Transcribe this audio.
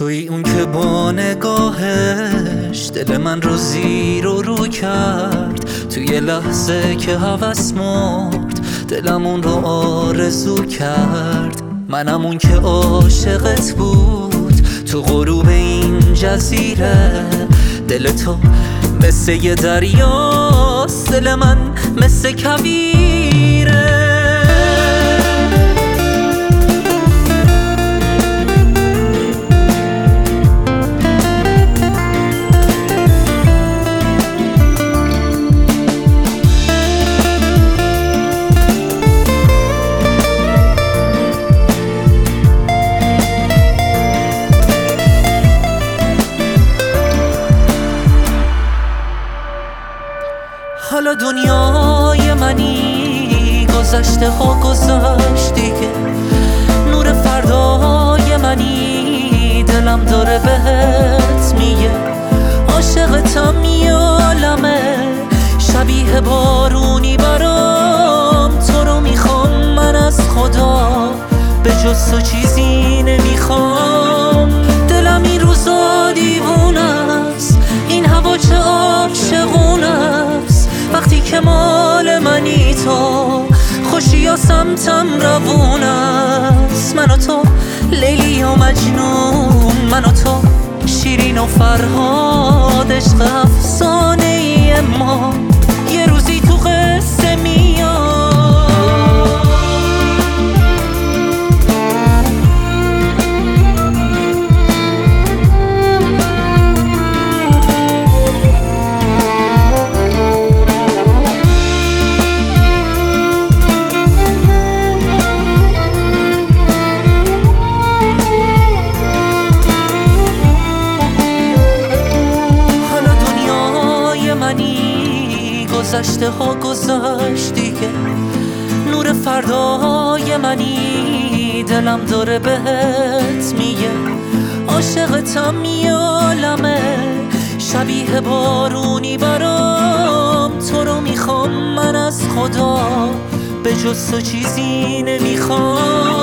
توی اون که با نگاهش دل من رو زیر و رو کرد، توی لحظه که هوس مرد دلم اون رو آرزو کرد. منم اون که عاشقت بود تو غروب این جزیره. دل تو مثل یه دریاست، دل من مثل کویره. حالا دنیای منی، گذشته ها گذشت دیگه. نور فردای منی، دلم داره بهت میگه عاشقتم یه عالمه. شبیه بارونی برام تو رو میخوام من از خدا، به جز تو چیزی نمیخوام. دلم این روزا دیوونه است، این هوا چه عاشقونه است. وقتی که مال منی تو، خوشی و سمتم روون است. من و تو لیلی و مجنون، من و تو شیرین و فرهاد. عشق افسانه ای ما یه روزی تو قصه میاد. گذشته ها گذشت دیگه. نور فردای منی، دلم داره بهت میگه عاشقتم یه عالمه. شبیه بارونی برام تو رو میخوام من از خدا، به جز تو چیزی نمیخوام.